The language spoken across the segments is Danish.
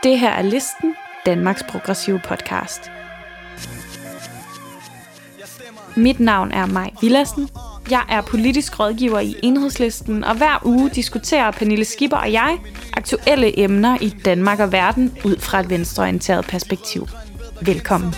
Det her er Listen, Danmarks progressive podcast. Mit navn er Maj Villadsen. Jeg er politisk rådgiver i Enhedslisten, og hver uge diskuterer Pernille Skipper og jeg aktuelle emner i Danmark og verden ud fra et venstreorienteret perspektiv. Velkommen.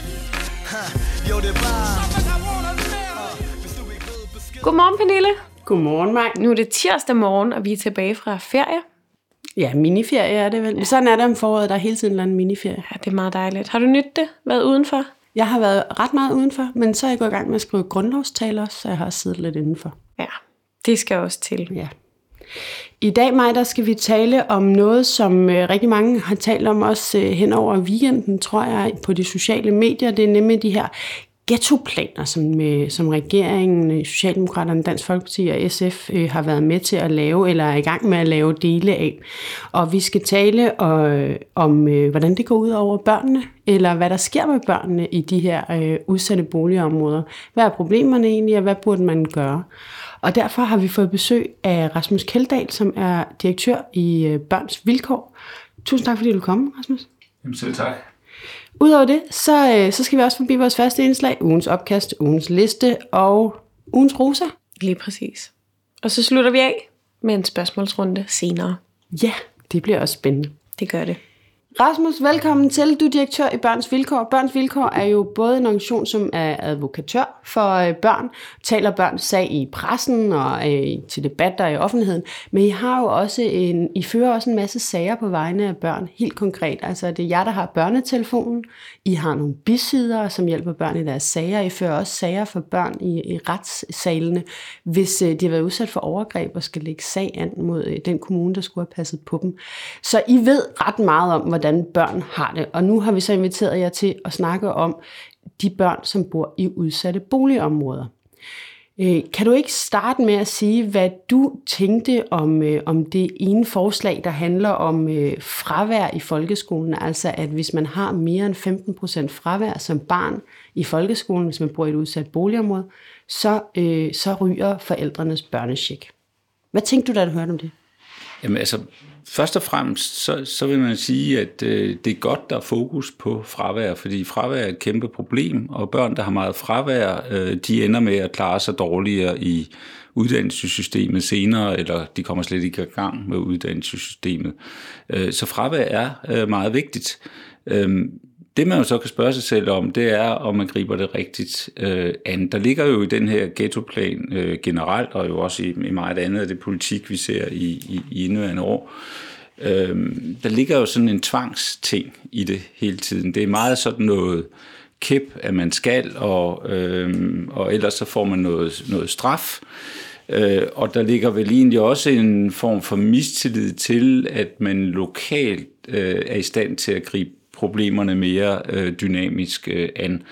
Godmorgen, Pernille. Godmorgen, Maj. Nu er det tirsdag morgen, og vi er tilbage fra ferie. Ja, miniferie er det vel. Ja. Sådan er det om foråret, der er hele tiden en miniferie. Ja, det er meget dejligt. Har du nydt det? Været udenfor? Jeg har været ret meget udenfor, men så er jeg gået i gang med at skrive grundlovstaler også, så jeg har siddet lidt indenfor. Ja, det skal også til. Ja. I dag, Maj, der skal vi tale om noget, som rigtig mange har talt om også hen over weekenden, tror jeg, på de sociale medier. Det er nemlig de her ghettoplaner, som regeringen, Socialdemokraterne, Dansk Folkeparti og SF har været med til at lave, eller er i gang med at lave dele af. Og vi skal tale om, hvordan det går ud over børnene, eller hvad der sker med børnene i de her udsatte boligområder. Hvad er problemerne egentlig, og hvad burde man gøre? Og derfor har vi fået besøg af Rasmus Kjeldahl, som er direktør i Børns Vilkår. Tusind tak, fordi du kom, Rasmus. Jamen selv tak. Udover det, så skal vi også forbi vores faste indslag, ugens opkast, ugens liste og ugens rosa. Lige præcis. Og så slutter vi af med en spørgsmålsrunde senere. Ja, det bliver også spændende. Det gør det. Rasmus, velkommen til. Du er direktør i Børns Vilkår. Børns Vilkår er jo både en organisation, som er advokatør for børn, taler børns sag i pressen og til debatter i offentligheden, men I fører også en masse sager på vegne af børn, helt konkret. Altså det er jer, der har børnetelefonen. I har nogle bisidere, som hjælper børn i deres sager. I fører også sager for børn i retssalene, hvis de har været udsat for overgreb og skal lægge sag an mod den kommune, der skulle have passet på dem. Så I ved ret meget om, hvordan børn har det. Og nu har vi så inviteret jer til at snakke om de børn, som bor i udsatte boligområder. Kan du ikke starte med at sige, hvad du tænkte om det ene forslag, der handler om fravær i folkeskolen? Altså at hvis man har mere end 15% fravær som barn i folkeskolen, hvis man bor i et udsat boligområde, så ryger forældrenes børnecheck. Hvad tænkte du, da du hørte om det? Jamen altså, først og fremmest, så vil man sige, at det er godt, der er fokus på fravær, fordi fravær er et kæmpe problem, og børn, der har meget fravær, de ender med at klare sig dårligere i uddannelsessystemet senere, eller de kommer slet ikke i gang med uddannelsessystemet. Så fravær er meget vigtigt. Det man jo så kan spørge sig selv om, det er, om man griber det rigtigt an. Der ligger jo i den her ghettoplan generelt, og jo også i meget andet af det politik, vi ser i indeværende år. Der ligger jo sådan en tvangsting i det hele tiden. Det er meget sådan noget kæp, at man skal, og ellers så får man noget straf. Og der ligger vel egentlig også en form for mistillid til, at man lokalt er i stand til at gribe problemerne mere dynamisk an.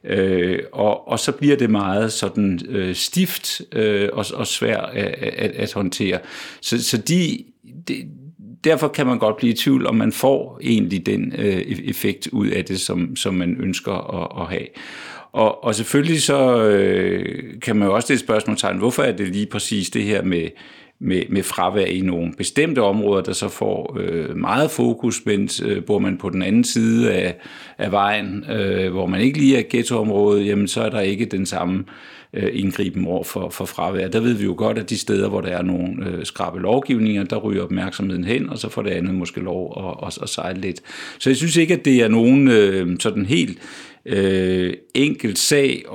Og så bliver det meget sådan stift og svært at håndtere. Så derfor kan man godt blive i tvivl, om man får egentlig den effekt ud af det, som man ønsker at have. Og selvfølgelig så kan man jo også stille spørgsmålstegn, hvorfor er det lige præcis det her med fravær i nogle bestemte områder, der så får meget fokus, mens bor man på den anden side af vejen, hvor man ikke lige er ghettoområdet, jamen så er der ikke den samme indgriben over for fravær. Der ved vi jo godt, at de steder, hvor der er nogle skrappe lovgivninger, der ryger opmærksomheden hen, og så får det andet måske lov at sejle lidt. Så jeg synes ikke, at det er nogen sådan helt enkelt sag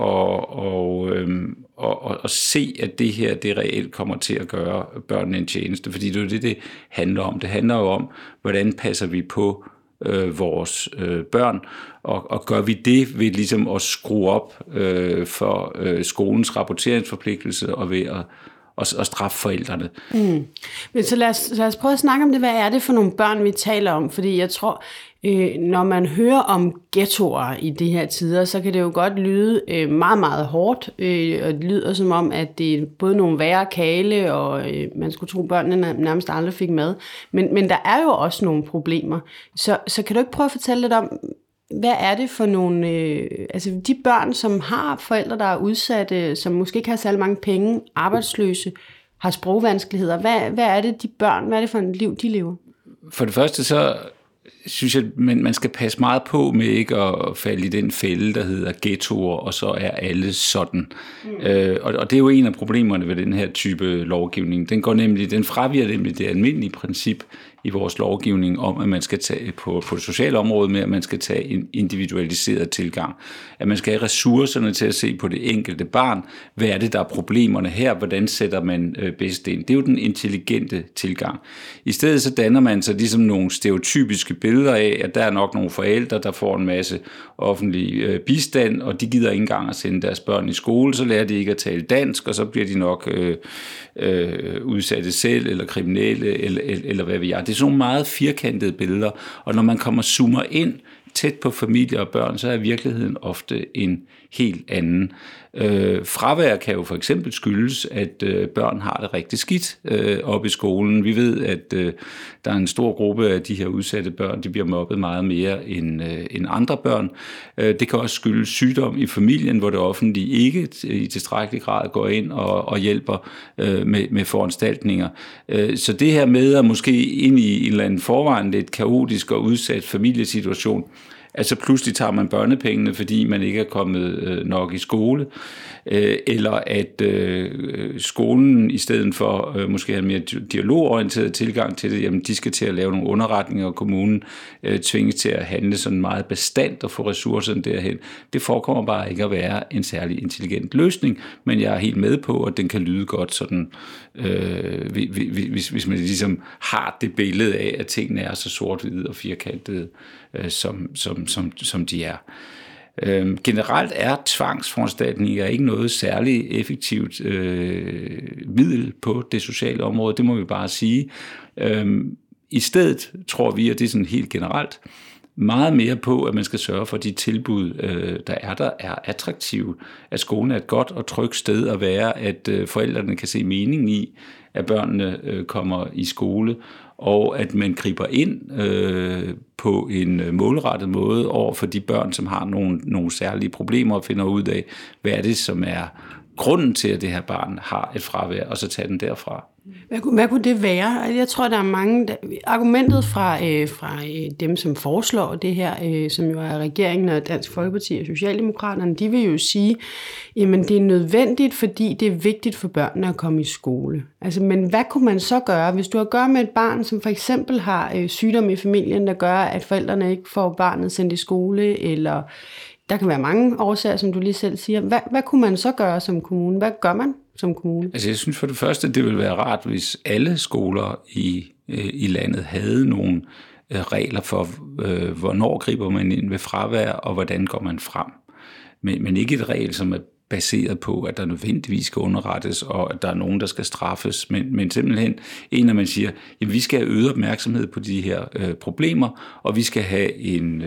og se, at det her det reelt kommer til at gøre børnene en tjeneste, fordi det er jo det handler om. Det handler jo om, hvordan passer vi på vores børn, og gør vi det ved ligesom at skrue op for skolens rapporteringsforpligtelse og ved at straffe forældrene. Men så lad os prøve at snakke om det. Hvad er det for nogle børn, vi taler om? Fordi jeg tror, når man hører om ghettoer i de her tider, så kan det jo godt lyde meget, meget hårdt. Og det lyder som om, at det er både nogle værre kale, og man skulle tro, børnene nærmest aldrig fik mad. Men der er jo også nogle problemer. Så kan du ikke prøve at fortælle lidt om, hvad er det for nogle, altså de børn, som har forældre, der er udsatte, som måske ikke har særlig mange penge, arbejdsløse, har sprogvanskeligheder. Hvad er det, de børn, hvad er det for et liv, de lever? For det første så synes jeg, man skal passe meget på med ikke at falde i den fælde, der hedder ghettoer, og så er alle sådan. Og det er jo en af problemerne ved den her type lovgivning. Den fraviger nemlig det almindelige princip i vores lovgivning om, at man skal tage på det sociale område med, at man skal tage en individualiseret tilgang. At man skal have ressourcerne til at se på det enkelte barn. Hvad er det, der er problemerne her? Hvordan sætter man bedst ind? Det er jo den intelligente tilgang. I stedet så danner man sig ligesom nogle stereotypiske billeder af, at der er nok nogle forældre, der får en masse offentlig bistand, og de gider ikke engang at sende deres børn i skole, så lærer de ikke at tale dansk, og så bliver de nok udsatte selv, eller kriminelle, eller hvad ved jeg. Det er sådan nogle meget firkantede billeder, og når man zoomer ind tæt på familie og børn, så er virkeligheden ofte en helt anden. Fravær kan jo for eksempel skyldes, at børn har det rigtig skidt oppe i skolen. Vi ved, at der er en stor gruppe af de her udsatte børn, de bliver mobbet meget mere end andre børn. Det kan også skyldes sygdom i familien, hvor det offentlige ikke i tilstrækkelig grad går ind og hjælper med foranstaltninger. Så det her med at måske ind i en eller anden forvejen lidt kaotisk og udsat familiesituation, altså pludselig tager man børnepengene, fordi man ikke er kommet nok i skole, eller at skolen i stedet for måske have en mere dialogorienteret tilgang til det, jamen de skal til at lave nogle underretninger, og kommunen tvinges til at handle sådan meget bestandt og få ressourcerne derhen. Det forekommer bare ikke at være en særlig intelligent løsning, men jeg er helt med på, at den kan lyde godt sådan, hvis man ligesom har det billede af, at tingene er så sort-hvide og firkantede, som de er. Generelt er tvangsforanstaltninger ikke noget særligt effektivt middel på det sociale område, det må vi bare sige. I stedet tror vi, at det er sådan helt generelt, meget mere på, at man skal sørge for, at de tilbud, der er attraktive, at skolen er et godt og trygt sted at være, at forældrene kan se mening i, at børnene kommer i skole, og at man griber ind på en målrettet måde over for de børn, som har nogle særlige problemer, og finder ud af, hvad er det, som er grunden til, at det her barn har et fravær, og så tage den derfra. Hvad kunne det være? Jeg tror, der er mange... Argumentet fra dem, som foreslår det her, som jo er regeringen og Dansk Folkeparti og Socialdemokraterne, de vil jo sige, jamen det er nødvendigt, fordi det er vigtigt for børnene at komme i skole. Altså, men hvad kunne man så gøre, hvis du har at gøre med et barn, som for eksempel har sygdom i familien, der gør, at forældrene ikke får barnet sendt i skole, eller der kan være mange årsager, som du lige selv siger. Hvad kunne man så gøre som kommune? Hvad gør man som kommune? Altså jeg synes for det første, det ville være rart, hvis alle skoler i landet havde nogle regler for, hvornår griber man ind ved fravær, og hvordan går man frem. Men ikke et regel, som er baseret på, at der nødvendigvis skal underrettes, og at der er nogen, der skal straffes, men simpelthen en, at man siger, jamen vi skal have øget opmærksomhed på de her problemer, og vi skal have en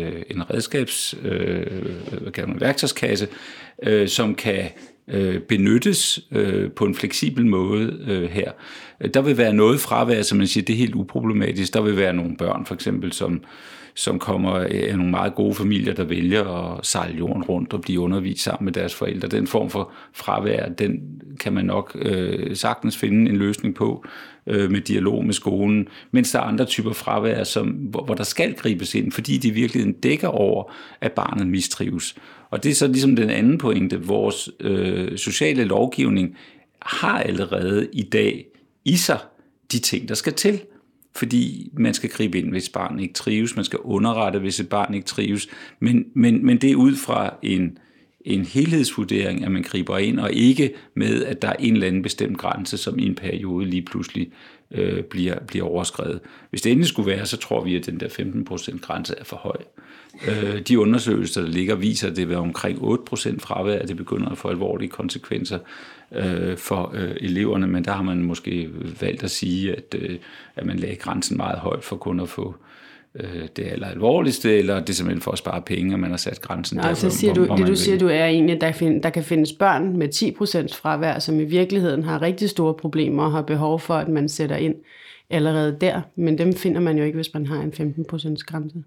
værktøjskasse, som kan benyttes på en fleksibel måde her. Der vil være noget fravær, som man siger, det er helt uproblematisk. Der vil være nogle børn, for eksempel, som kommer af nogle meget gode familier, der vælger at sejle jorden rundt og blive undervist sammen med deres forældre. Den form for fravær, den kan man nok sagtens finde en løsning på med dialog med skolen, mens der er andre typer fravær, hvor der skal gribes ind, fordi de virkelig dækker over, at barnet mistrives. Og det er så ligesom den anden pointe. Vores sociale lovgivning har allerede i dag i sig de ting, der skal til. Fordi man skal gribe ind, hvis barn ikke trives. Man skal underrette, hvis et barn ikke trives. Men det er ud fra en helhedsvurdering, at man griber ind, og ikke med, at der er en eller anden bestemt grænse, som i en periode lige pludselig bliver overskredet. Hvis det endelig skulle være, så tror vi, at den der 15% grænse er for høj. De undersøgelser, der ligger, viser, at det vil omkring 8% fravær, at det begynder at få alvorlige konsekvenser for eleverne, men der har man måske valgt at sige, at man lagde grænsen meget højt for kun at få det alvorligste, eller det simpelthen for at spare penge, og man har sat grænsen der. Så siger du siger, du er egentlig, at der kan findes børn med 10% fravær, som i virkeligheden har rigtig store problemer og har behov for, at man sætter ind allerede der, men dem finder man jo ikke, hvis man har en 15% grænse.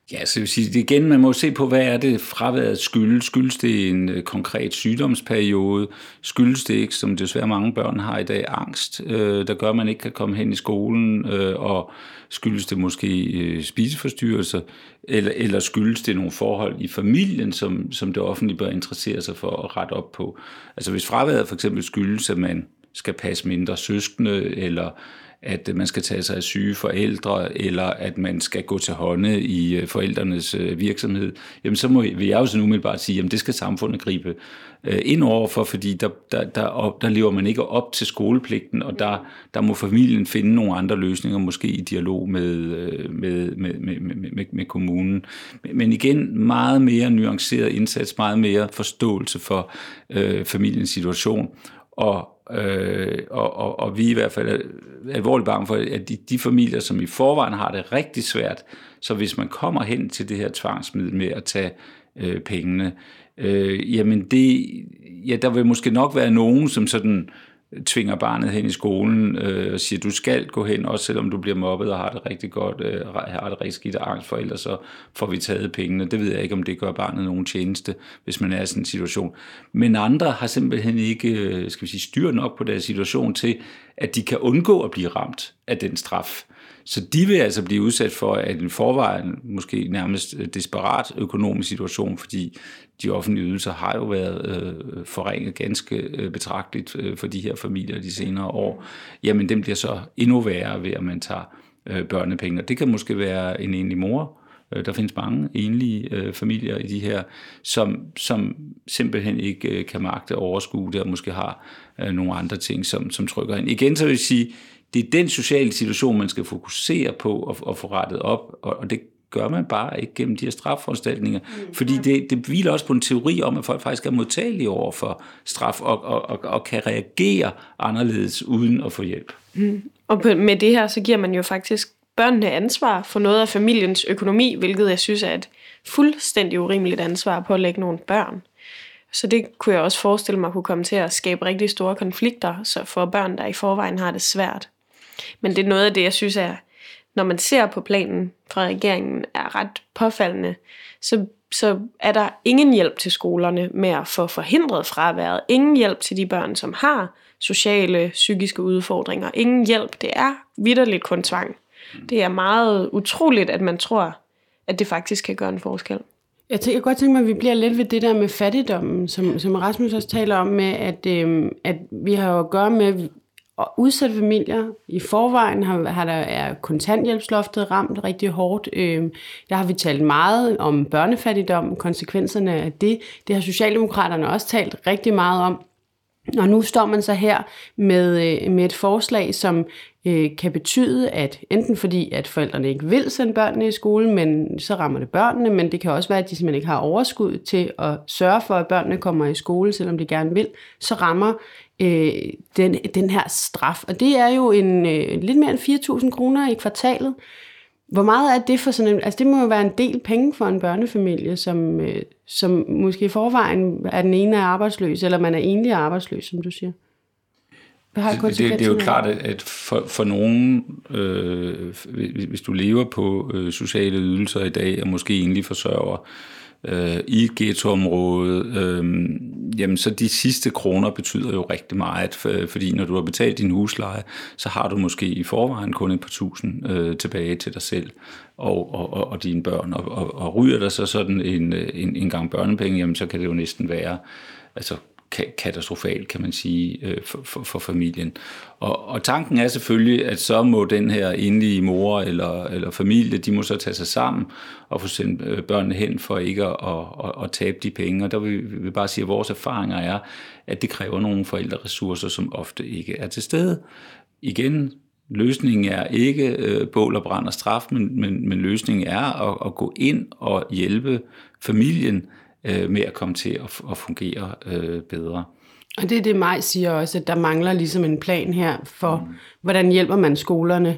Ja, så vil sige, igen, man må se på, hvad er det fraværet skyldes. Skyldes det en konkret sygdomsperiode? Skyldes det ikke, som desværre mange børn har i dag, angst, der gør, at man ikke kan komme hen i skolen? Og skyldes det måske spiseforstyrrelser? Eller skyldes det nogle forhold i familien, som det offentlige bør interessere sig for at rette op på? Altså hvis fraværet for eksempel skyldes, at man skal passe mindre søskende, eller at man skal tage sig af syge forældre, eller at man skal gå til hånde i forældrenes virksomhed, jamen så vil jeg jo sådan umiddelbart sige, at det skal samfundet gribe ind overfor, fordi der lever man ikke op til skolepligten, og der må familien finde nogle andre løsninger, måske i dialog med kommunen. Men igen, meget mere nuanceret indsats, meget mere forståelse for familiens situation, og vi er i hvert fald alvorligt bange for, at de familier, som i forvejen har det rigtig svært, så hvis man kommer hen til det her tvangsmiddel med at tage pengene, jamen der vil måske nok være nogen, som sådan tvinger barnet hen i skolen og siger, du skal gå hen, også selvom du bliver mobbet og har det rigtig godt, har det rigtig skidt af angst for, ellers så får vi taget pengene. Det ved jeg ikke, om det gør barnet nogen tjeneste, hvis man er i sådan en situation. Men andre har simpelthen ikke, styr nok på deres situation til, at de kan undgå at blive ramt af den straf. Så de vil altså blive udsat for, at en forvejen måske nærmest desperat økonomisk situation, fordi de offentlige ydelser har jo været forringet ganske betragteligt for de her familier de senere år. Jamen, den bliver så endnu værre ved, at man tager børnepenge. Det kan måske være en enlig mor. Der findes mange enlige familier i de her, som simpelthen ikke kan magte at overskue det, og måske har nogle andre ting, som trykker ind. Igen så vil jeg sige, det er den sociale situation, man skal fokusere på og få rettet op, og det gør man bare ikke gennem de her strafforanstaltninger, fordi det hviler også på en teori om, at folk faktisk er modtagelige over for straf og kan reagere anderledes uden at få hjælp. Og med det her, så giver man jo faktisk børnene ansvar for noget af familiens økonomi, hvilket jeg synes er et fuldstændig urimeligt ansvar på at lægge nogle børn. Så det kunne jeg også forestille mig kunne komme til at skabe rigtig store konflikter for børn, der i forvejen har det svært. Men det er noget af det, jeg synes er, når man ser på planen fra regeringen, er ret påfaldende, så er der ingen hjælp til skolerne med at få forhindret fraværet. Ingen hjælp til de børn, som har sociale, psykiske udfordringer. Ingen hjælp. Det er vitterligt kun tvang. Det er meget utroligt, at man tror, at det faktisk kan gøre en forskel. Jeg kan godt tænke mig, at vi bliver lidt ved det der med fattigdommen, som Rasmus også taler om, med at vi har jo at gøre med udsatte familier. I forvejen er kontanthjælpsloftet ramt rigtig hårdt. Der har vi talt meget om børnefattigdom, konsekvenserne af det. Det har Socialdemokraterne også talt rigtig meget om. Og nu står man så her med et forslag, som kan betyde, at enten fordi, at forældrene ikke vil sende børnene i skole, men så rammer det børnene, men det kan også være, at de simpelthen ikke har overskud til at sørge for, at børnene kommer i skole, selvom de gerne vil, så rammer den her straf. Og det er jo lidt mere end 4.000 kroner i kvartalet. Hvor meget er det for sådan en... Altså det må jo være en del penge for en børnefamilie, som måske i forvejen er den ene er arbejdsløs, eller man er enlig arbejdsløs, som du siger. Det er jo klart, at for nogen, hvis du lever på sociale ydelser i dag, og måske enlig forsørger i et ghettoområde, jamen så de sidste kroner betyder jo rigtig meget, fordi når du har betalt din husleje, så har du måske i forvejen kun et par tusind tilbage til dig selv og dine børn, og ryger der så sådan en gang børnepenge, jamen så kan det jo næsten være, altså katastrofalt, kan man sige, for familien. Og tanken er selvfølgelig, at så må den her enlige mor eller familie, de må så tage sig sammen og få sendt børnene hen for ikke at tabe de penge. Og der vil vi bare sige, at vores erfaringer er, at det kræver nogle forældreressourcer, som ofte ikke er til stede. Igen, løsningen er ikke bål og brand og straf, men løsningen er at gå ind og hjælpe familien med at komme til at fungere bedre. Og det er det, Maj siger også, at der mangler ligesom en plan her for, hvordan hjælper man skolerne.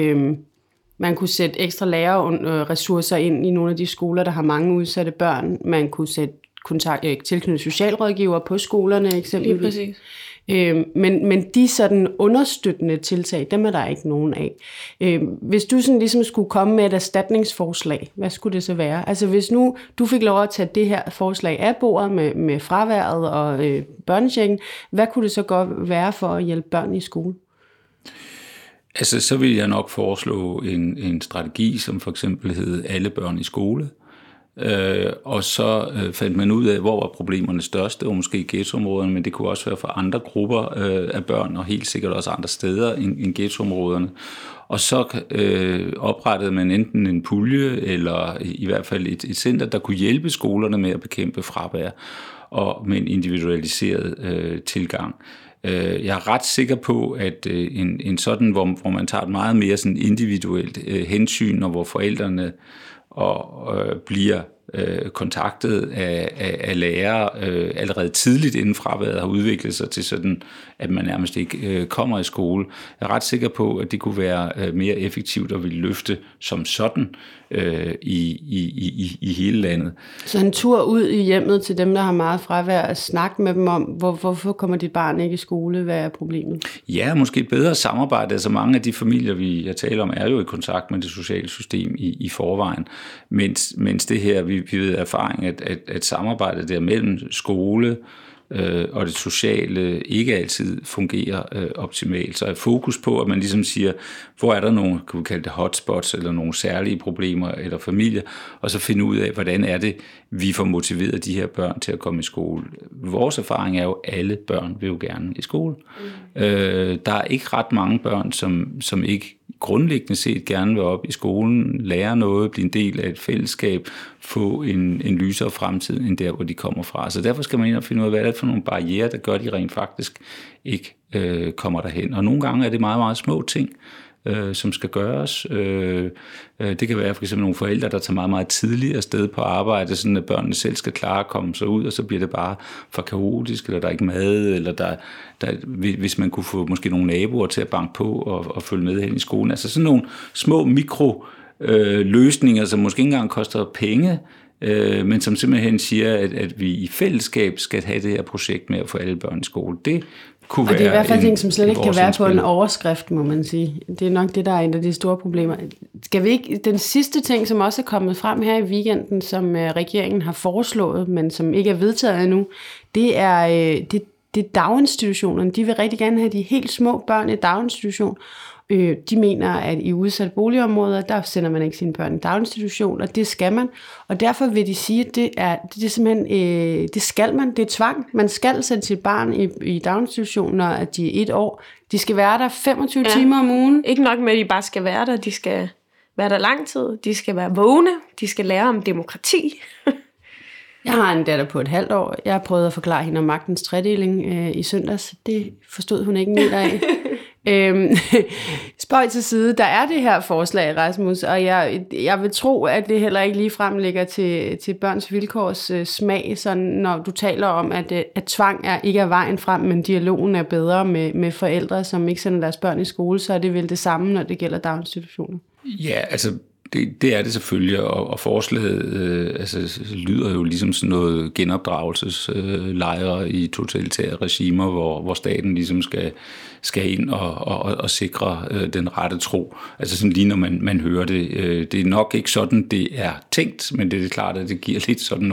Man kunne sætte ekstra lærerressourcer ind i nogle af de skoler, der har mange udsatte børn. Man kunne sætte tilknyttet socialrådgiver på skolerne eksempelvis. Men de sådan understøttende tiltag, dem er der ikke nogen af. Hvis du sådan ligesom skulle komme med et erstatningsforslag, hvad skulle det så være? Altså hvis nu du fik lov at tage det her forslag af bordet med fraværet og børnechecken, hvad kunne det så godt være for at hjælpe børn i skole? Altså, så vil jeg nok foreslå en strategi, som for eksempel hed Alle børn i skole. Og så fandt man ud af, hvor var problemerne største, og måske ghettoområderne, men det kunne også være for andre grupper af børn, og helt sikkert også andre steder end ghettoområderne. Og så oprettede man enten en pulje, eller i hvert fald et center, der kunne hjælpe skolerne med at bekæmpe fravær, og med en individualiseret tilgang. Jeg er ret sikker på, at en sådan, hvor man tager et meget mere sådan individuelt hensyn, og hvor forældrene bliver kontaktet af lærere allerede tidligt inden fraværet har udviklet sig til sådan, at man nærmest ikke kommer i skole. Jeg er ret sikker på, at det kunne være mere effektivt og ville løfte som sådan i hele landet. Så en tur ud i hjemmet til dem, der har meget fravær, og snakke med dem om, hvorfor kommer dit barn ikke i skole? Hvad er problemet? Ja, måske et bedre samarbejde. Altså mange af de familier, jeg taler om, er jo i kontakt med det sociale system i forvejen. Mens det her, vi ved erfaring, at samarbejdet der mellem skole og det sociale ikke altid fungerer optimalt. Så er fokus på, at man ligesom siger, hvor er der nogle, kan vi kalde det hotspots, eller nogle særlige problemer eller familier, og så finde ud af, hvordan er det, vi får motiveret de her børn til at komme i skole. Vores erfaring er jo, at alle børn vil jo gerne i skole. Der er ikke ret mange børn, som ikke grundlæggende set gerne vil op i skolen, lære noget, blive en del af et fællesskab, få en lysere fremtid end der, hvor de kommer fra. Så derfor skal man ind og finde ud af, hvad er det for nogle barrierer, der gør, at de rent faktisk ikke kommer derhen. Og nogle gange er det meget, meget små ting, som skal gøres. Det kan være for eksempel nogle forældre, der tager meget, meget tidligt afsted på arbejde, sådan at børnene selv skal klare at komme sig ud, og så bliver det bare for kaotisk, eller der er ikke mad, eller hvis man kunne få måske nogle naboer til at banke på og følge med hen i skolen. Altså sådan nogle små mikroløsninger, som måske ikke engang koster penge, men som simpelthen siger, at vi i fællesskab skal have det her projekt med at få alle børn i skole. Det kunne være. Og det er i hvert fald ting, som slet ikke kan være på en overskrift, må man sige. Det er nok det, der er en af de store problemer. Skal vi ikke, den sidste ting, som også er kommet frem her i weekenden, som regeringen har foreslået, men som ikke er vedtaget endnu, det er daginstitutionerne. De vil rigtig gerne have de helt små børn i daginstitution. De mener, at i udsatte boligområder, der sender man ikke sine børn i daginstitution, og det skal man. Og derfor vil de sige, at det er simpelthen, det skal man, det er tvang. Man skal sætte sit barn i daginstitution, når de er 1 år. De skal være der 25 timer om ugen. Ikke nok med, at de bare skal være der, de skal være der lang tid, de skal være vågne, de skal lære om demokrati. Jeg har en datter på 1,5 år. Jeg har prøvet at forklare hende om magtens tredeling i søndags. Det forstod hun ikke mere af. Spøj til side, der er det her forslag, Rasmus, og jeg vil tro, at det heller ikke ligefrem ligger til børns vilkårs smag, sådan, når du taler om, at tvang ikke er vejen frem, men dialogen er bedre med forældre, som ikke sender deres børn i skole, så er det vel det samme, når det gælder daginstitutioner. Ja, altså det er det selvfølgelig, og forslaget lyder jo ligesom sådan noget genopdragelseslejre i totalitære regimer, hvor staten ligesom skal ind og sikre den rette tro. Altså sådan lige når man hører det. Det er nok ikke sådan, det er tænkt, men det er klart, at det giver lidt sådan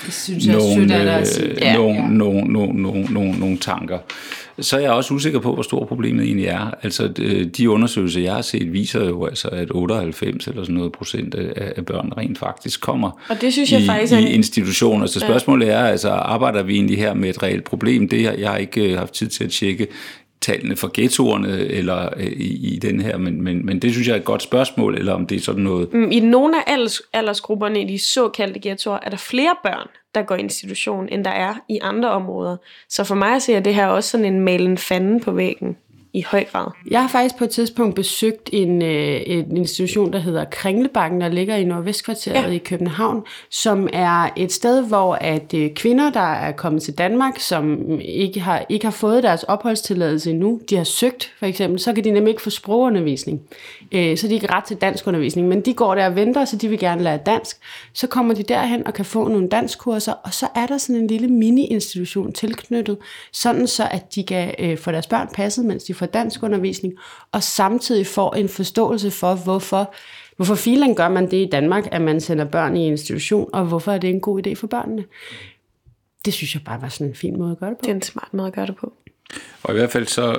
nogle tanker. Så er jeg også usikker på, hvor stort problemet egentlig er. Altså de undersøgelser, jeg har set, viser jo altså, at 98 eller sådan noget procent af børn rent faktisk kommer og det synes jeg faktisk i institutioner. Så spørgsmålet er, altså arbejder vi egentlig her med et reelt problem? Jeg har ikke haft tid til at tjekke tallene for ghettoerne eller i den her, men det synes jeg er et godt spørgsmål, eller om det er sådan noget. I nogle af aldersgrupperne i de såkaldte ghettoer er der flere børn, der går i institution, end der er i andre områder. Så for mig ser det her også sådan en malen fanden på væggen. i høj grad. Jeg har faktisk på et tidspunkt besøgt en institution, der hedder Kringlebakken, der ligger i Nordvestkvarteret i København, som er et sted, hvor at kvinder, der er kommet til Danmark, som ikke har fået deres opholdstilladelse endnu, de har søgt for eksempel, så kan de nemlig ikke få sprogundervisning. Så de ikke ret til danskundervisning, men de går der og venter, så de vil gerne lære dansk. Så kommer de derhen og kan få nogle danskkurser, og så er der sådan en lille mini-institution tilknyttet, sådan så at de kan få deres børn passet, mens de får danskundervisning, og samtidig får en forståelse for, hvorfor filen gør man det i Danmark, at man sender børn i institution, og hvorfor er det en god idé for børnene. Det synes jeg bare var sådan en fin måde at gøre det på. Det er en smart måde at gøre det på. Og i hvert fald så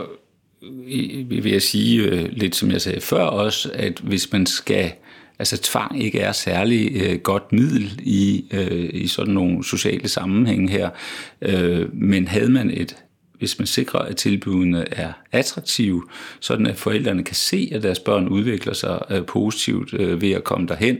vil jeg sige lidt som jeg sagde før også, at hvis man skal, altså tvang ikke er særlig godt middel i sådan nogle sociale sammenhænge her, men havde man hvis man sikrer, at tilbudene er attraktive, sådan at forældrene kan se, at deres børn udvikler sig positivt ved at komme derhen,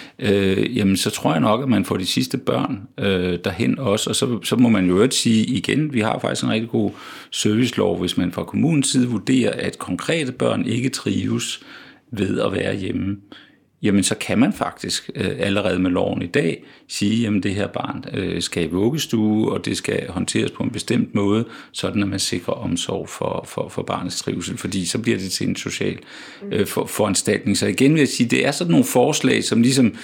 jamen så tror jeg nok, at man får de sidste børn derhen også, og så må man jo også sige igen, vi har faktisk en rigtig god servicelov, hvis man fra kommunens side vurderer, at konkrete børn ikke trives ved at være hjemme. Jamen så kan man faktisk allerede med loven i dag sige, jamen det her barn skal i vuggestue, og det skal håndteres på en bestemt måde, sådan at man sikrer omsorg for barnets trivsel, fordi så bliver det til en social foranstaltning. Så igen vil jeg sige, det er sådan nogle forslag, som ligesom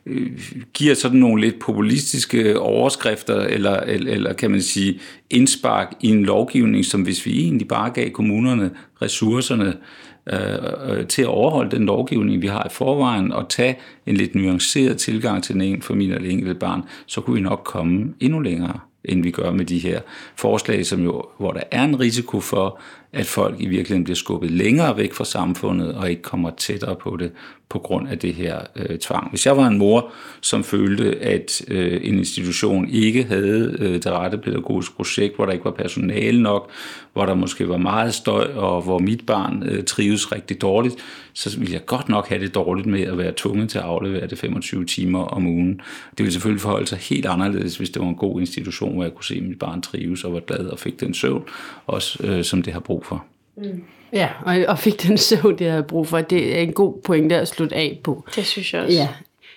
giver sådan nogle lidt populistiske overskrifter, eller kan man sige indspark i en lovgivning, som hvis vi egentlig bare gav kommunerne ressourcerne til at overholde den lovgivning, vi har i forvejen, og tage en lidt nuanceret tilgang til den enkelte familie eller enkelte barn, så kunne vi nok komme endnu længere, end vi gør med de her forslag, hvor der er en risiko for, at folk i virkeligheden bliver skubbet længere væk fra samfundet, og ikke kommer tættere på det, på grund af det her tvang. Hvis jeg var en mor, som følte, at en institution ikke havde det rette pædagogiske projekt, hvor der ikke var personale nok, hvor der måske var meget støj, og hvor mit barn trives rigtig dårligt, så ville jeg godt nok have det dårligt med at være tvunget til at aflevere det 25 timer om ugen. Det ville selvfølgelig forholde sig helt anderledes, hvis det var en god institution, hvor jeg kunne se, at mit barn trives og var glad og fik den søvn, også som det har brug for. Mm. Ja, og fik den søvn, det havde brug for. Det er en god pointe at slutte af på. Det synes jeg også. Ja.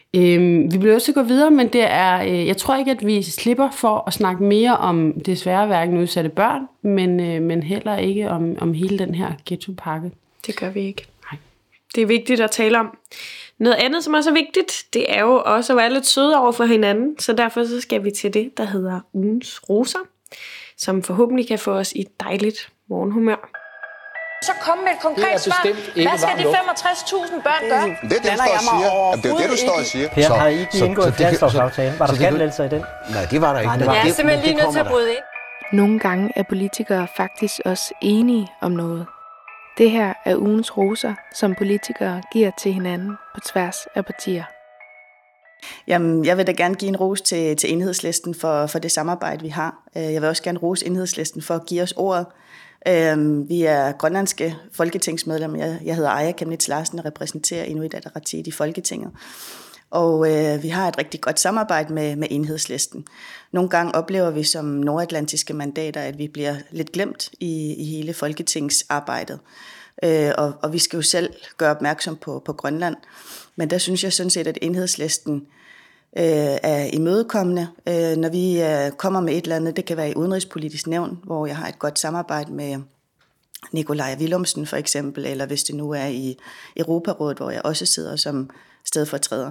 Vi bliver også gå videre, men det er, jeg tror ikke, at vi slipper for at snakke mere om desværre hverken udsatte børn, men heller ikke om hele den her ghettopakke. Det gør vi ikke. Nej. Det er vigtigt at tale om. Noget andet, som også er vigtigt, det er jo også at være lidt søde over for hinanden, så derfor så skal vi til det, der hedder ugens roser, som forhåbentlig kan få os i et dejligt morgenhumør. Så kom med et konkret svar. Hvad skal de 65.000 børn gøre? Det er det, der står og siger. Per, har I ikke indgået finanslovsaftalen? Var der skattelettelser i den? Nej, det var der ikke. Jeg er simpelthen lige nødt til at bryde ind. Nogle gange er politikere faktisk også enige om noget. Det her er ugens roser, som politikere giver til hinanden på tværs af partier. Jamen, jeg vil da gerne give en ros til Enhedslisten for det samarbejde, vi har. Jeg vil også gerne rose Enhedslisten for at give os ordet. Vi er grønlandske folketingsmedlemmer. Jeg hedder Aya Kemnitz Larsen og repræsenterer Inuit Ataqatigiit i Folketinget. Og vi har et rigtig godt samarbejde med Enhedslisten. Nogle gange oplever vi som nordatlantiske mandater, at vi bliver lidt glemt i hele folketingsarbejdet. Og vi skal jo selv gøre opmærksom på Grønland. Men der synes jeg sådan set, at Enhedslisten er imødekommende, når vi kommer med et eller andet. Det kan være i Udenrigspolitisk Nævn, hvor jeg har et godt samarbejde med Nikolaj Villumsen for eksempel, eller hvis det nu er i Europarådet, hvor jeg også sidder som stedfortræder.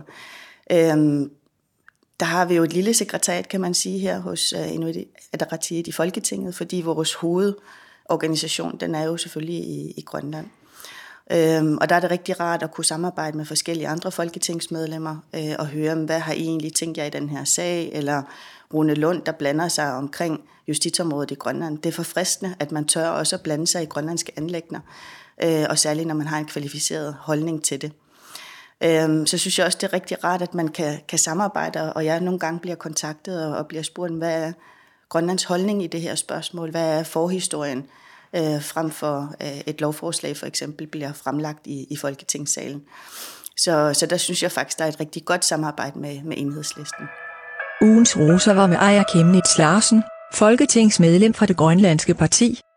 Der har vi jo et lille sekretariat, kan man sige, her hos Inuit Ataqatigiit i Folketinget, fordi vores hovedorganisation, den er jo selvfølgelig i Grønland. Og der er det rigtig rart at kunne samarbejde med forskellige andre folketingsmedlemmer og høre, hvad har I egentlig tænkt jer i den her sag, eller Rune Lund, der blander sig omkring justitsområdet i Grønland. Det er forfriskende, at man tør også at blande sig i grønlandske anliggender, og særligt når man har en kvalificeret holdning til det. Så synes jeg også, det er rigtig rart, at man kan samarbejde, og jeg nogle gange bliver kontaktet og bliver spurgt, hvad er Grønlands holdning i det her spørgsmål, hvad er forhistorien, frem for et lovforslag for eksempel bliver fremlagt i Folketingssalen. Så der synes jeg faktisk, der er et rigtig godt samarbejde med Enhedslisten. Ugens roser var med Aya Kemnitz Larsen, folketingsmedlem fra det grønlandske parti,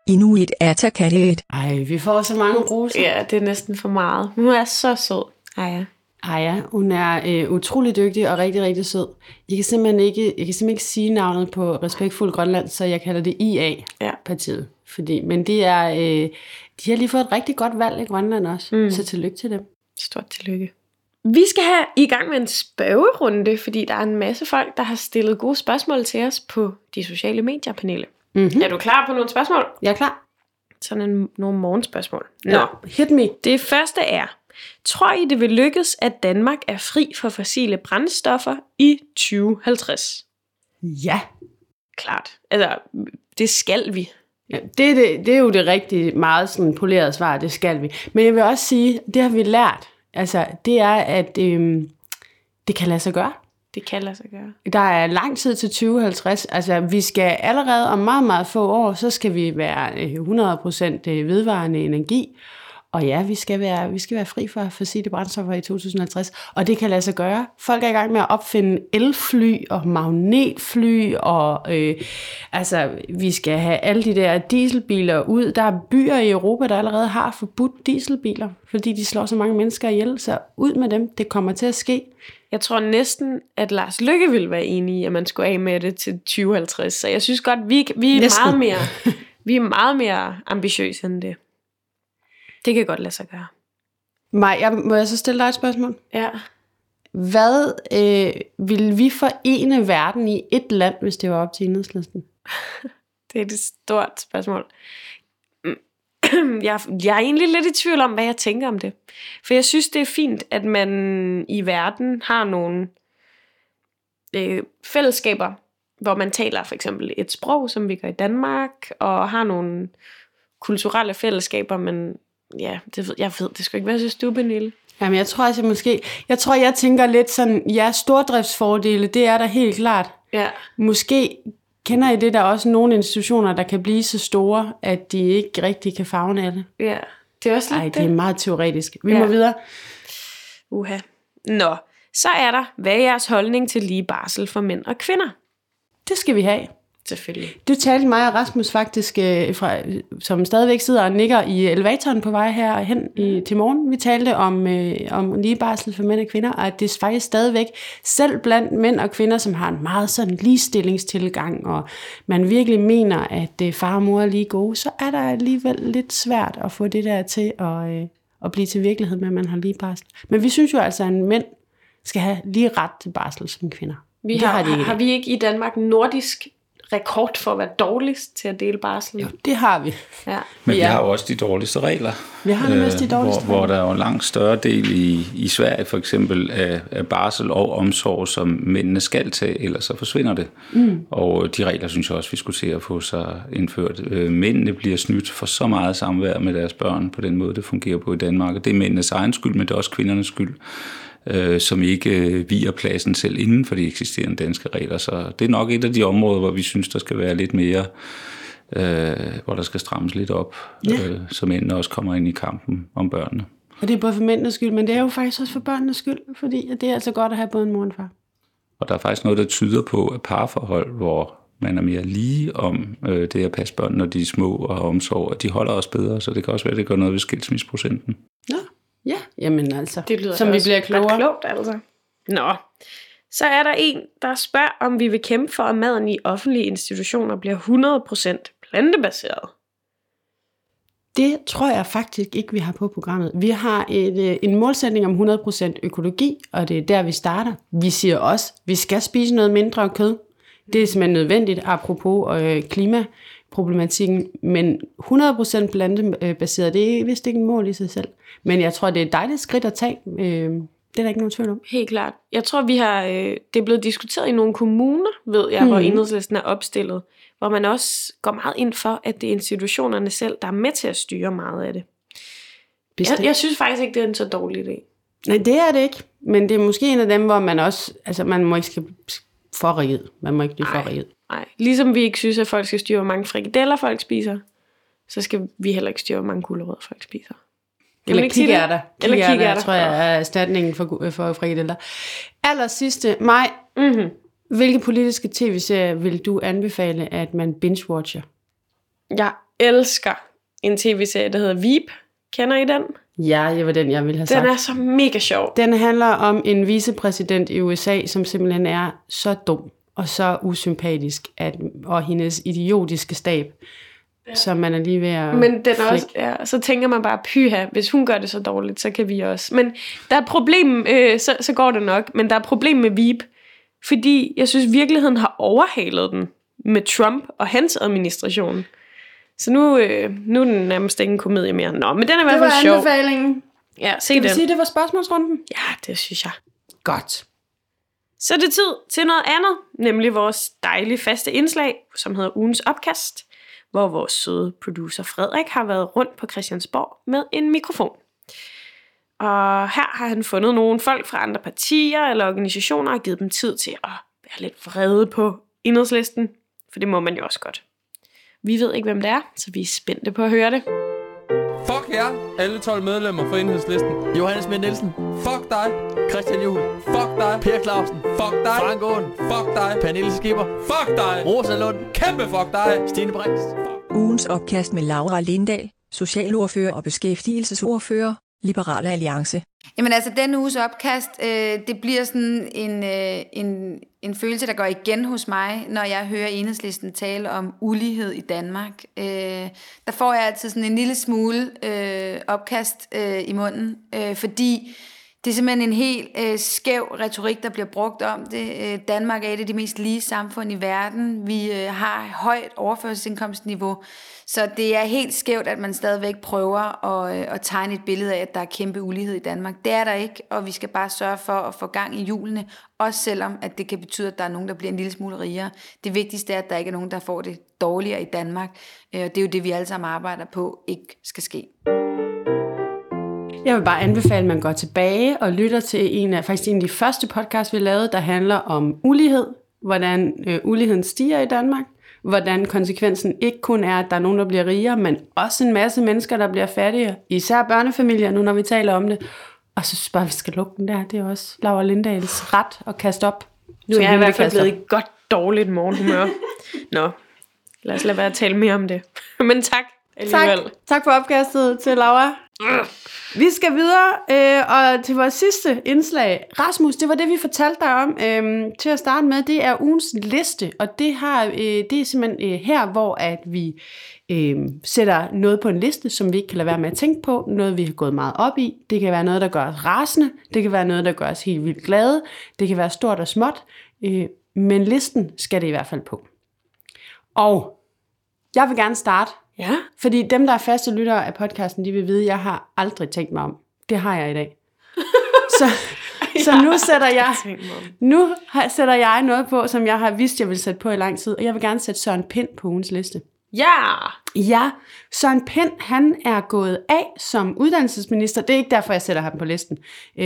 Inuit Ataqatigiit. Ej, vi får så mange roser. Ja, det er næsten for meget. Hun er så sød, Aya. Aya, hun er utrolig dygtig og rigtig, rigtig sød. Jeg kan simpelthen ikke sige navnet på Respektfuld Grønland, så jeg kalder det IA-partiet. Men de har lige fået et rigtig godt valg i Grønland også, så tillykke til dem. Stort tillykke. Vi skal have i gang med en spørgerunde, fordi der er en masse folk, der har stillet gode spørgsmål til os på de sociale medier, Pernille. Mm-hmm. Er du klar på nogle spørgsmål? Jeg er klar. Sådan nogle morgenspørgsmål. Nå, hit me. Det første er, tror I det vil lykkes, at Danmark er fri for fossile brændstoffer i 2050? Ja. Klart. Altså, det skal vi. Ja, det er jo det rigtige, meget sådan polerede svar, det skal vi. Men jeg vil også sige, det har vi lært. Altså, det er, at det kan lade sig gøre. Det kan lade sig gøre. Der er lang tid til 2050. Altså, vi skal allerede om meget, meget få år, så skal vi være 100% vedvarende energi. Og ja, vi skal være fri for fossile brændstoffer i 2050. Og det kan lade sig gøre. Folk er i gang med at opfinde elfly og magnetfly. Og vi skal have alle de der dieselbiler ud. Der er byer i Europa, der allerede har forbudt dieselbiler, fordi de slår så mange mennesker ihjel. Så ud med dem. Det kommer til at ske. Jeg tror næsten, at Lars Løkke ville være enig i, at man skulle af med det til 2050. Så jeg synes godt, vi er meget mere ambitiøse end det. Det kan godt lade sig gøre. Maj, må jeg så stille dig et spørgsmål? Ja. Hvad vil vi forene verden i et land, hvis det var op til Enhedslisten? Det er et stort spørgsmål. Jeg er egentlig lidt i tvivl om, hvad jeg tænker om det. For jeg synes, det er fint, at man i verden har nogle fællesskaber, hvor man taler for eksempel et sprog, som vi gør i Danmark, og har nogle kulturelle fællesskaber, men ja, jeg ved det sgu ikke. Hvad synes du, Pernille? Jamen, jeg tror, jeg tænker lidt sådan, ja, stordriftsfordele, det er der helt klart. Ja. Måske kender I det, der er også nogle institutioner, der kan blive så store, at de ikke rigtig kan favne af det. Ja, det er også lidt det er meget teoretisk. Vi må videre. Uha. Nå, så er der, hvad er jeres holdning til lige barsel for mænd og kvinder? Det skal vi have. Selvfølgelig. Du talte mig og Rasmus faktisk, som stadigvæk sidder og nikker i elevatoren på vej herhen til morgen. Vi talte om lige barsel for mænd og kvinder, og at det faktisk stadigvæk, selv blandt mænd og kvinder, som har en meget sådan ligestillingstilgang, og man virkelig mener, at far og mor er lige gode, så er der alligevel lidt svært at få det der til at blive til virkelighed med, at man har lige barsel. Men vi synes jo altså, at mænd skal have lige ret til barsel som kvinder. Har vi ikke i Danmark nordisk rekord for at være dårligst til at dele barsel? Jo, det har vi. Ja. Men vi har jo også de dårligste regler. Vi har de dårligste regler. Hvor der er jo en langt større del i Sverige for eksempel af barsel og omsorg, som mændene skal tage, ellers så forsvinder det. Og de regler synes jeg også, vi skulle se at få sig indført. Mændene bliver snydt for så meget samvær med deres børn på den måde, det fungerer på i Danmark. Og det er mændenes egen skyld, men det er også kvindernes skyld, som ikke viger pladsen selv inden for de eksisterende danske regler. Så det er nok et af de områder, hvor vi synes, der skal være lidt mere, hvor der skal strammes lidt op, så mændene også kommer ind i kampen om børnene. Og det er både for mændenes skyld, men det er jo faktisk også for børnenes skyld, fordi det er altså godt at have både en mor og en far. Og der er faktisk noget, der tyder på, at parforhold, hvor man er mere lige om det at passe børn, når de er små og har omsorg, og de holder også bedre, så det kan også være, at det gør noget ved skilsmisseprocenten. Ja, jamen altså, det lyder som vi bliver klogere. Klogt, altså. Nå, så er der en, der spørger, om vi vil kæmpe for, at maden i offentlige institutioner bliver 100% plantebaseret. Det tror jeg faktisk ikke, vi har på programmet. Vi har en målsætning om 100% økologi, og det er der, vi starter. Vi siger også, at vi skal spise noget mindre kød. Det er simpelthen nødvendigt, apropos klimaproblematikken. Men 100% plantebaseret, det er vist ikke en mål i sig selv. Men jeg tror, det er et dejligt skridt at tage. Det er der ikke nogen tvivl om. Helt klart. Jeg tror, det er blevet diskuteret i nogle kommuner, ved jeg, hvor Enhedslisten er opstillet, hvor man også går meget ind for, at det er institutionerne selv, der er med til at styre meget af det. Jeg synes faktisk ikke, det er en så dårlig idé. Nej, det er det ikke. Men det er måske en af dem, hvor man også, altså man må ikke for riget. Man må ikke blive for riget. Nej, ligesom vi ikke synes, at folk skal styre, hvor mange frikadeller folk spiser, så skal vi heller ikke styre, hvor mange gulerødder folk spiser. Eller kikærter. Kikærter, tror jeg, er erstatningen for frikadeller. Allersidste, Maj. Hvilke politiske tv-serier vil du anbefale, at man binge-watcher? Jeg elsker en tv-serie, der hedder Veep. Kender I den? Ja, det var den, jeg ville have sagt. Den er så mega sjov. Den handler om en vicepræsident i USA, som simpelthen er så dum og så usympatisk, og hendes idiotiske stab, som man er lige ved at Men den er også, så tænker man bare, pyha, hvis hun gør det så dårligt, så kan vi også. Men der er et problem, så går det nok, men der er et problem med Veep, fordi jeg synes, virkeligheden har overhalet den med Trump og hans administration. Så nu er den nærmest ikke en komedie mere. Nå, men den er i hvert fald sjov. Det var anbefalingen. Ja, se den. den. Kan vi sige, det var spørgsmålsrunden? Ja, det synes jeg. Godt. Så er det tid til noget andet, nemlig vores dejlige faste indslag, som hedder Ugens Opkast, hvor vores søde producer Frederik har været rundt på Christiansborg med en mikrofon. Og her har han fundet nogle folk fra andre partier eller organisationer og givet dem tid til at være lidt vrede på Enhedslisten, for det må man jo også godt. Vi ved ikke, hvem det er, så vi er spændte på at høre det. Fuck jer, alle 12 medlemmer for Enhedslisten. Johannes Schmidt Nielsen. Fuck dig. Christian Juhl. Fuck dig. Per Clausen. Fuck dig. Frank Aaen. Fuck dig. Pernille Skipper. Fuck dig. Rosa Lund. Kæmpe fuck dig. Stine Brix. Ugens opkast med Laura Lindahl, socialordfører og beskæftigelsesordfører, Liberal Alliance. Jamen altså, denne uges opkast, det bliver sådan en følelse, der går igen hos mig, når jeg hører Enhedslisten tale om ulighed i Danmark. Der får jeg altid sådan en lille smule opkast i munden, fordi det er simpelthen en helt skæv retorik, der bliver brugt om det. Danmark er et af de mest lige samfund i verden. Vi har højt overførselsindkomstniveau, så det er helt skævt, at man stadigvæk prøver at tegne et billede af, at der er kæmpe ulighed i Danmark. Det er der ikke, og vi skal bare sørge for at få gang i hjulene, også selvom at det kan betyde, at der er nogen, der bliver en lille smule rigere. Det vigtigste er, at der ikke er nogen, der får det dårligere i Danmark, og det er jo det, vi alle sammen arbejder på, ikke skal ske. Jeg vil bare anbefale, at man går tilbage og lytter til en af de første podcasts, vi lavede, der handler om ulighed, hvordan uligheden stiger i Danmark, hvordan konsekvensen ikke kun er, at der er nogen, der bliver rigere, men også en masse mennesker, der bliver fattige, især børnefamilier, nu når vi taler om det. Og så synes jeg bare, vi skal lukke den der. Det er også Laura Lindahls ret at kaste op. Nu er jeg i hvert fald blevet i godt dårligt morgenhumør. Nå, lad os lade være at tale mere om det. Men tak alligevel. Tak for opkastet til Laura. Vi skal videre, og til vores sidste indslag. Rasmus, det var det, vi fortalte dig om til at starte med. Det er ugens liste, og det er simpelthen her, hvor at vi sætter noget på en liste, som vi ikke kan lade være med at tænke på. Noget, vi har gået meget op i. Det kan være noget, der gør os rasende. Det kan være noget, der gør os helt vildt glade. Det kan være stort og småt. Men listen skal det i hvert fald på. Og jeg vil gerne starte. Ja. Fordi dem, der er faste lyttere af podcasten, de vil vide, at jeg har aldrig tænkt mig om. Det har jeg i dag. Så nu sætter jeg noget på, som jeg har vidst, jeg vil sætte på i lang tid. Og jeg vil gerne sætte Søren Pind på ugens liste. Ja, Søren Pind, han er gået af som uddannelsesminister. Det er ikke derfor, jeg sætter ham på listen.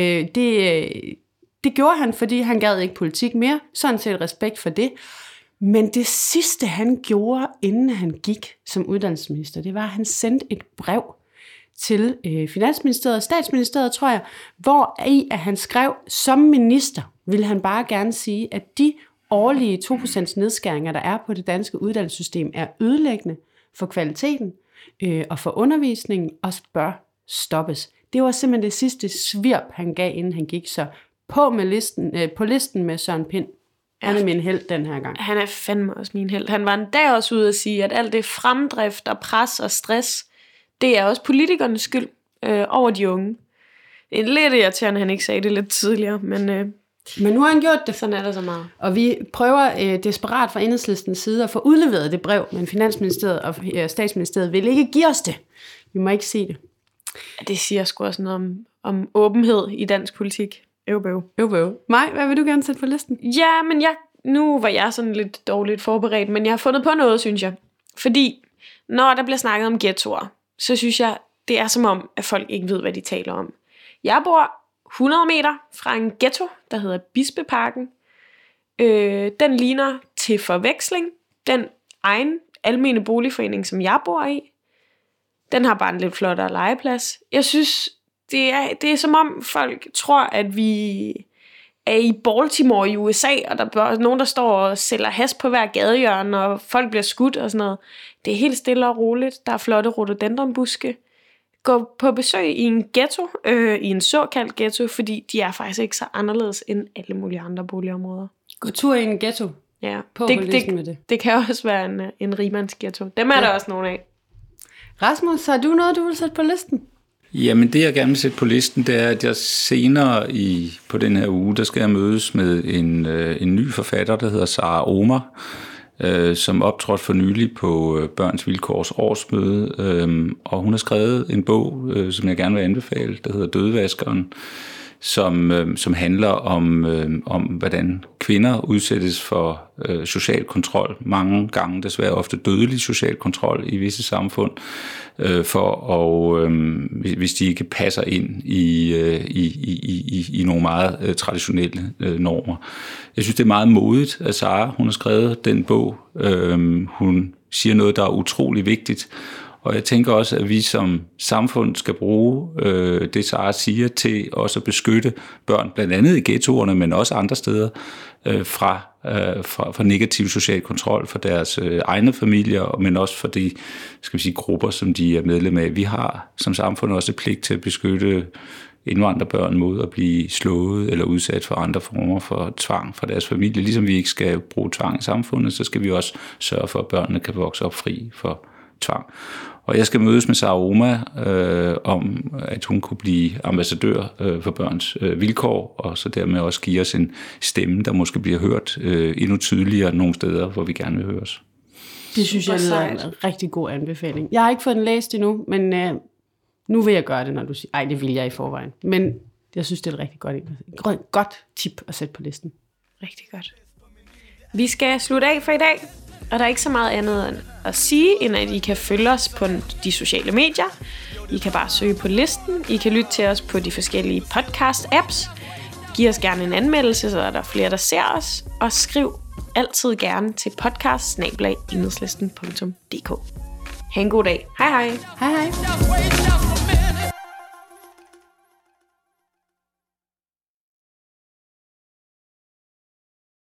Det gjorde han, fordi han gad ikke politik mere. Sådan set respekt for det. Men det sidste, han gjorde, inden han gik som uddannelsesminister, det var, at han sendte et brev til Finansministeriet og Statsministeriet, tror jeg, hvor i at han skrev, som minister ville han bare gerne sige, at de årlige 2% nedskæringer, der er på det danske uddannelsessystem, er ødelæggende for kvaliteten og for undervisningen, og bør stoppes. Det var simpelthen det sidste svirp, han gav, inden han gik. Så på listen med Søren Pind. Han er min helt den her gang. Han er fandme også min helt. Han var en dag også ude at sige, at alt det fremdrift og pres og stress, det er også politikernes skyld over de unge. Det er lidt irriterende, at han ikke sagde det lidt tidligere, men nu har han gjort det. Sådan er der så meget. Og vi prøver desperat fra Enhedslistens side at få udleveret det brev, men Finansministeriet og Statsministeriet vil ikke give os det. Vi må ikke se det. Det siger sgu også noget om åbenhed i dansk politik. Maj, hvad vil du gerne sætte på listen? Ja, men nu var jeg sådan lidt dårligt forberedt, men jeg har fundet på noget, synes jeg. Fordi når der bliver snakket om ghettoer, så synes jeg, det er som om, at folk ikke ved, hvad de taler om. Jeg bor 100 meter fra en ghetto, der hedder Bispeparken. Den ligner til forveksling den egen almene boligforening, som jeg bor i. Den har bare en lidt flottere legeplads. Jeg synes, det er som om folk tror, at vi er i Baltimore i USA, og der er nogen, der står og sælger hash på hver gadehjørne, og folk bliver skudt og sådan noget. Det er helt stille og roligt. Der er flotte rhododendronbuske. Gå på besøg i en ghetto, i en såkaldt ghetto, fordi de er faktisk ikke så anderledes end alle mulige andre boligområder. Gå tur i en ghetto? Ja, det kan også være en rigmandsghetto. Dem er der også nogle af. Rasmus, har du noget, du vil sætte på listen? Jamen det, jeg gerne vil sætte på listen, det er, at jeg senere på den her uge, der skal jeg mødes med en ny forfatter, der hedder Sara Omar, som optrådte for nylig på Børns Vilkårs årsmøde. Og hun har skrevet en bog, som jeg gerne vil anbefale, der hedder Dødvaskeren, som handler om hvordan kvinder udsættes for social kontrol, mange gange desværre ofte dødelig social kontrol i visse samfund, hvis de ikke passer ind i nogle meget traditionelle normer. Jeg synes, det er meget modigt af Sara. Hun har skrevet den bog. Hun siger noget, der er utrolig vigtigt. Og jeg tænker også, at vi som samfund skal bruge det, Sara siger, til også at beskytte børn, blandt andet i ghettoerne, men også andre steder, fra negativ social kontrol for deres egne familier, men også for de grupper, som de er medlem af. Vi har som samfund også pligt til at beskytte indvandrerbørn mod at blive slået eller udsat for andre former for tvang fra deres familie. Ligesom vi ikke skal bruge tvang i samfundet, så skal vi også sørge for, at børnene kan vokse op fri for tvang. Og jeg skal mødes med Sara Omar om, at hun kunne blive ambassadør for Børns Vilkår, og så dermed også give os en stemme, der måske bliver hørt endnu tydeligere nogle steder, hvor vi gerne vil høres. Det synes jeg er en rigtig god anbefaling. Jeg har ikke fået den læst endnu, men nu vil jeg gøre det, når du siger, ej, det vil jeg i forvejen. Men jeg synes, det er et rigtig godt tip at sætte på listen. Rigtig godt. Vi skal slutte af for i dag. Og der er ikke så meget andet end at sige, end at I kan følge os på de sociale medier. I kan bare søge på listen. I kan lytte til os på de forskellige podcast-apps. Giv os gerne en anmeldelse, så er der flere, der ser os. Og skriv altid gerne til podcast@enhedslisten.dk. Ha' en god dag. Hej hej. Hej hej.